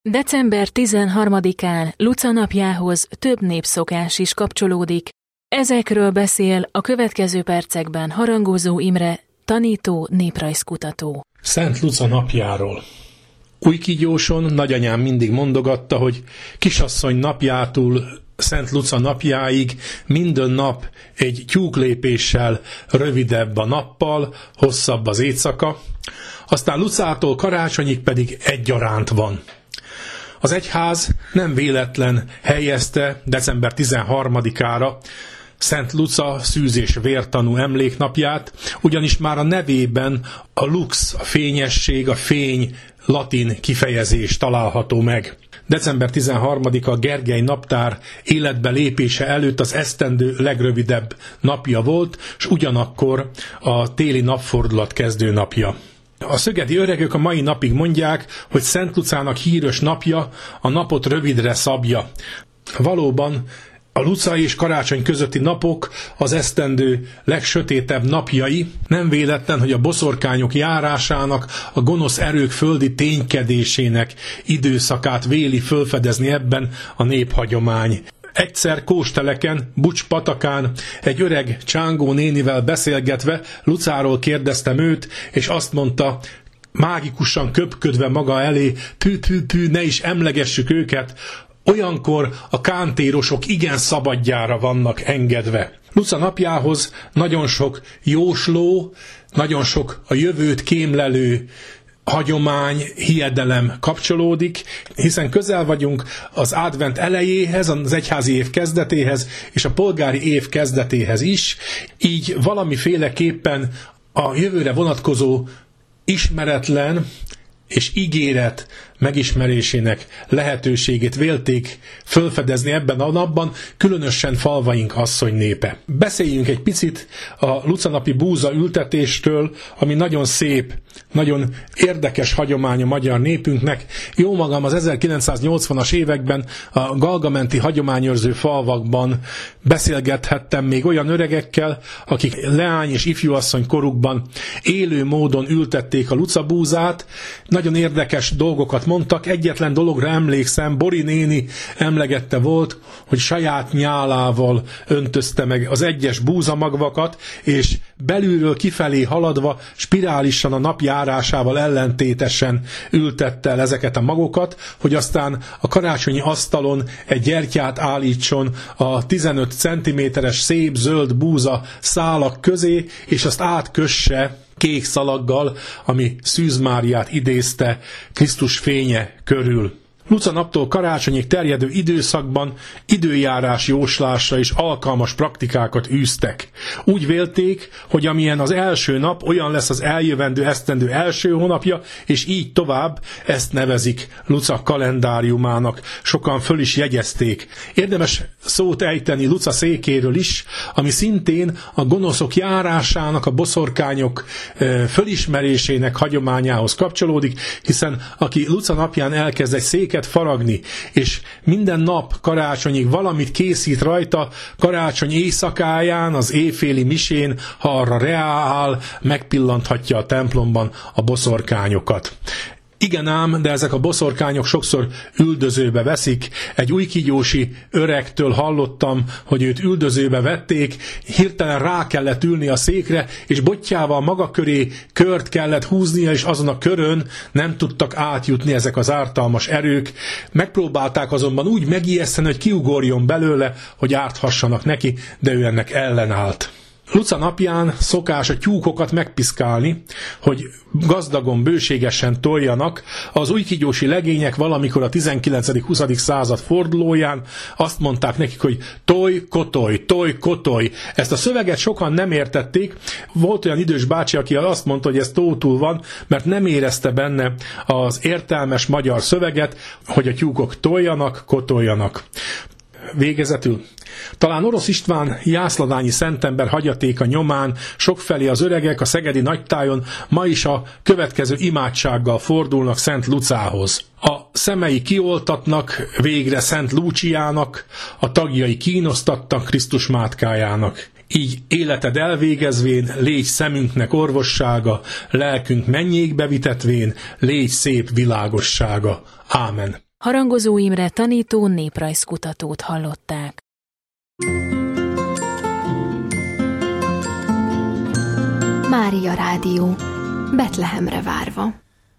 December 13-án Luca napjához több népszokás is kapcsolódik. Ezekről beszél a következő percekben Harangozó Imre, tanító, néprajzkutató. Szent Luca napjáról. Újkígyóson nagyanyám mindig mondogatta, hogy kisasszony napjától Szent Luca napjáig minden nap egy tyúklépéssel rövidebb a nappal, hosszabb az éjszaka, aztán Lucától karácsonyig pedig egyaránt van. Az egyház nem véletlen helyezte december 13-ára Szent Luca szűz és vértanú emléknapját, ugyanis már a nevében a lux, a fényesség, a fény latin kifejezés található meg. December 13-a Gergely naptár életbe lépése előtt az esztendő legrövidebb napja volt, és ugyanakkor a téli napfordulat kezdő napja. A szögedi öregek a mai napig mondják, hogy Szent Lucának híres napja a napot rövidre szabja. Valóban a Luca és karácsony közötti napok az esztendő legsötétebb napjai. Nem véletlen, hogy a boszorkányok járásának, a gonosz erők földi ténykedésének időszakát véli fölfedezni ebben a néphagyomány. Egyszer Kósteleken, Bucs-patakán egy öreg csángó nénivel beszélgetve Lucáról kérdeztem őt, és azt mondta, mágikusan köpködve maga elé, tű, ne is emlegessük őket, olyankor a kántérosok igen szabadjára vannak engedve. Luca napjához nagyon sok jósló, nagyon sok a jövőt kémlelő hagyomány, hiedelem kapcsolódik, hiszen közel vagyunk az advent elejéhez, az egyházi év kezdetéhez, és a polgári év kezdetéhez is, így valamiféleképpen a jövőre vonatkozó ismeretlen és ígéret megismerésének lehetőségét vélték fölfedezni ebben a napban, különösen falvaink asszony népe. Beszéljünk egy picit a lucanapi búza ültetéstől, ami nagyon szép, nagyon érdekes hagyomány a magyar népünknek. Jó magam az 1980-as években a galgamenti hagyományőrző falvakban beszélgethettem még olyan öregekkel, akik leány és ifjúasszony korukban élő módon ültették a lucabúzát. Nagyon érdekes dolgokat mondtak. Egyetlen dologra emlékszem, Bori néni emlegette volt, hogy saját nyálával öntözte meg az egyes búzamagvakat, és belülről kifelé haladva spirálisan a nap járásával ellentétesen ültette el ezeket a magokat, hogy aztán a karácsonyi asztalon egy gyertyát állítson a 15 cm-es szép zöld búza szálak közé, és azt átkösse kék szalaggal, ami Szűz Máriát idézte Krisztus fénye körül. Luca naptól karácsonyig terjedő időszakban időjárás jóslásra is alkalmas praktikákat űztek. Úgy vélték, hogy amilyen az első nap, olyan lesz az eljövendő esztendő első hónapja, és így tovább, ezt nevezik Luca kalendáriumának. Sokan föl is jegyezték. Érdemes szót ejteni Luca székéről is, ami szintén a gonoszok járásának, a boszorkányok fölismerésének hagyományához kapcsolódik, hiszen aki Luca napján elkezd egy széket faragni, és minden nap karácsonyig valamit készít rajta, karácsony éjszakáján, az éjféli misén, ha arra reál, megpillanthatja a templomban a boszorkányokat. Igen ám, de ezek a boszorkányok sokszor üldözőbe veszik. Egy újkígyósi öregtől hallottam, hogy őt üldözőbe vették, hirtelen rá kellett ülni a székre, és botjával maga köré kört kellett húznia, és azon a körön nem tudtak átjutni ezek az ártalmas erők. Megpróbálták azonban úgy megijeszteni, hogy kiugorjon belőle, hogy árthassanak neki, de ő ennek ellenállt. Luca napján szokás a tyúkokat megpiszkálni, hogy gazdagon, bőségesen toljanak. Az újkígyósi legények valamikor a 19.-20. század fordulóján azt mondták nekik, hogy toj, kotoj. Ezt a szöveget sokan nem értették. Volt olyan idős bácsi, aki azt mondta, hogy ez tótul van, mert nem érezte benne az értelmes magyar szöveget, hogy a tyúkok toljanak, kotoljanak. Végezetül. Talán Orosz István jászladányi szentember hagyatéka nyomán sokfelé az öregek a szegedi nagytájon ma is a következő imádsággal fordulnak Szent Lucához. A szemei kioltatnak végre Szent Lúciának, a tagjai kínosztattak Krisztus mátkájának. Így életed elvégezvén, légy szemünknek orvossága, lelkünk mennyékbe vitetvén, légy szép világossága. Ámen. Harangozó Imre tanító néprajzkutatót hallották. Mária Rádió, Betlehemre várva.